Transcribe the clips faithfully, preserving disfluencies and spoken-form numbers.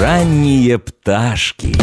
Ранние пташки.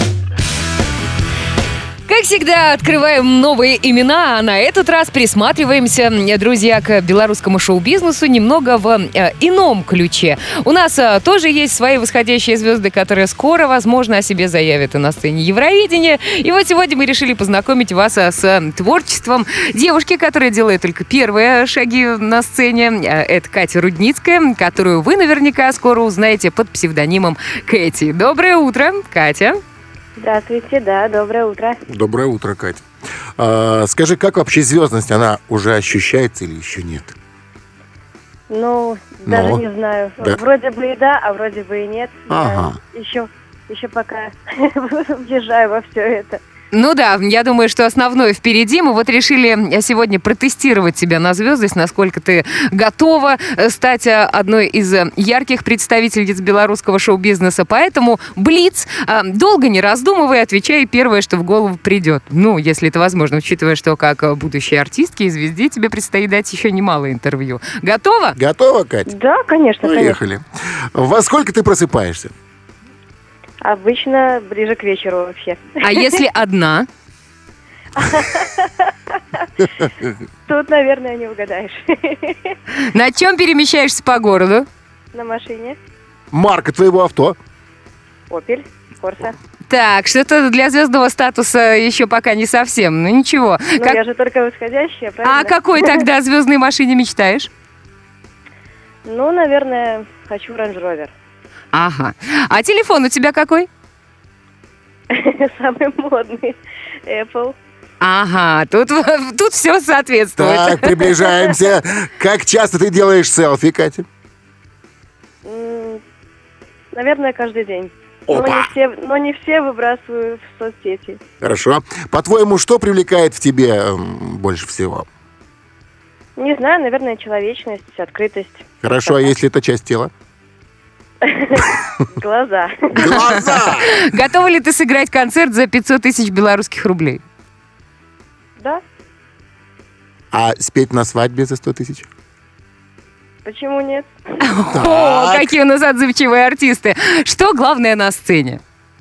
Как всегда, открываем новые имена, а на этот раз присматриваемся, друзья, к белорусскому шоу-бизнесу немного в э, ином ключе. У нас э, тоже есть свои восходящие звезды, которые скоро, возможно, о себе заявят и на сцене Евровидения. И вот сегодня мы решили познакомить вас э, с творчеством девушки, которая делает только первые шаги на сцене. Э, это Катя Рудницкая, которую вы наверняка скоро узнаете под псевдонимом Кэти. Доброе утро, Катя. Здравствуйте, да, доброе утро. Доброе утро, Катя. А, скажи, как вообще звездность, она уже ощущается или еще нет? Ну, даже Но. не знаю. Да. Вроде бы и да, а вроде бы и нет. Ага. Я еще, еще пока въезжаю во все это. Ну да, я думаю, что основное впереди. Мы вот решили сегодня протестировать тебя на звездность, насколько ты готова стать одной из ярких представительниц белорусского шоу-бизнеса. Поэтому блиц, долго не раздумывая, отвечай первое, что в голову придет. Ну, если это возможно, учитывая, что как будущей артистке и звезде тебе предстоит дать еще немало интервью. Готова? Готова, Катя? Да, конечно, Поехали. Во сколько ты просыпаешься? конечно. Обычно ближе к вечеру вообще. А если одна? Тут, наверное, не угадаешь. На чем перемещаешься по городу? На машине. Марка твоего авто? Опель, Корса. Так, что-то для звездного статуса еще пока не совсем. Ну ничего. Ну, Как- я же только восходящая, правильно? А о какой тогда звездной машине мечтаешь? Ну, наверное, хочу Range Rover. Ага. А телефон у тебя какой? Самый модный. Apple. Ага, тут, тут все соответствует. Так, приближаемся. Как часто ты делаешь селфи, Катя? М, Наверное, каждый день. Но Опа! не, все, но не все выбрасываю в соцсети. Хорошо. По-твоему, что привлекает в тебе м, больше всего? Не знаю, наверное, человечность, открытость. Хорошо, а если это часть тела? Глаза. Глаза! Готова ли ты сыграть концерт за пятьсот тысяч белорусских рублей? Да? А спеть на свадьбе за сто тысяч? Почему нет? О, какие у нас отзывчивые артисты. Что главное на сцене?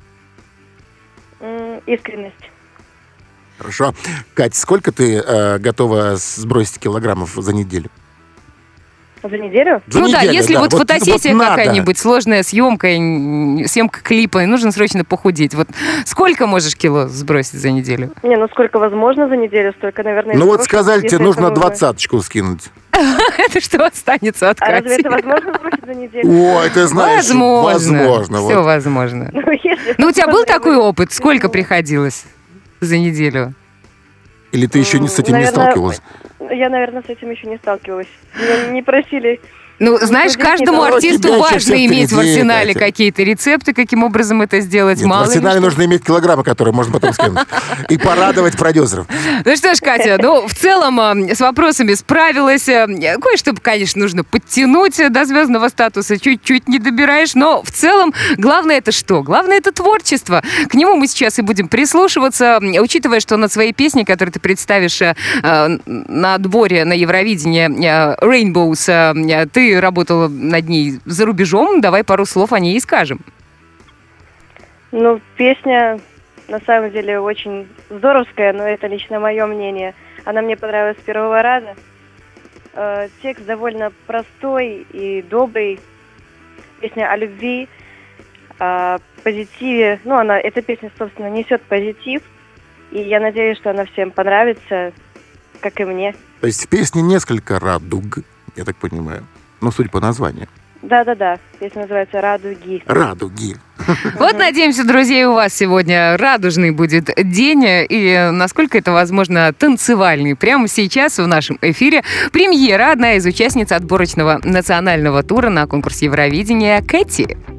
М, Искренность. Хорошо. Катя, сколько ты э, готова сбросить килограммов за неделю? За неделю? За ну да, неделю, если вот, Вот- фотосессия вот надо. какая-нибудь, сложная съемка, м, съемка клипа, и нужно срочно похудеть. Вот сколько можешь кило сбросить за неделю? Не, ну сколько возможно за неделю, столько, наверное, и Ну вот сброшу, сказали, тебе если нужно это двадцаточку скинуть. Это что останется от А разве Кати? это возможно сбросить за неделю? Ой, ты знаешь, Возможно. возможно. Все вот. возможно. Ну, если Ну, у тебя был возможно, такой я бы- опыт? Сколько приходилось за неделю? Или ты еще не с этим не Наверное, сталкивалась? Я, наверное, с этим еще не сталкивалась. Меня не просили. Ну, знаешь, здесь каждому не дало. артисту У тебя еще важно всё иметь в впереди, арсенале Катя. какие-то рецепты, каким образом это сделать. Нет, в Мало ли арсенале что. нужно иметь килограммы, которые можно потом скинуть. И порадовать продюсеров. Ну что ж, Катя, ну, в целом а, с вопросами справилась. А, Кое-что, конечно, нужно подтянуть до звездного статуса. Чуть-чуть не добираешь, но в целом главное это что? Главное это творчество. К нему мы сейчас и будем прислушиваться, учитывая, что над своей песней, которую ты представишь а, на отборе на Евровидение а, Rainbows, а, ты работала над ней за рубежом. Давай пару слов о ней и скажем. Ну, песня на самом деле очень здоровская, но это лично мое мнение. Она мне понравилась с первого раза. Э, текст довольно простой и добрый. Песня о любви, о позитиве. Ну, она, эта песня, собственно, несет позитив. И я надеюсь, что она всем понравится, как и мне. То есть в песне несколько радуг, я так понимаю. Ну, судя по названию. Да-да-да, песня называется «Радуги». Радуги. Вот, надеемся, друзья, у вас сегодня радужный будет день, и, насколько это возможно, танцевальный. Прямо сейчас в нашем эфире премьера, одна из участниц отборочного национального тура на конкурс Евровидения Кэти.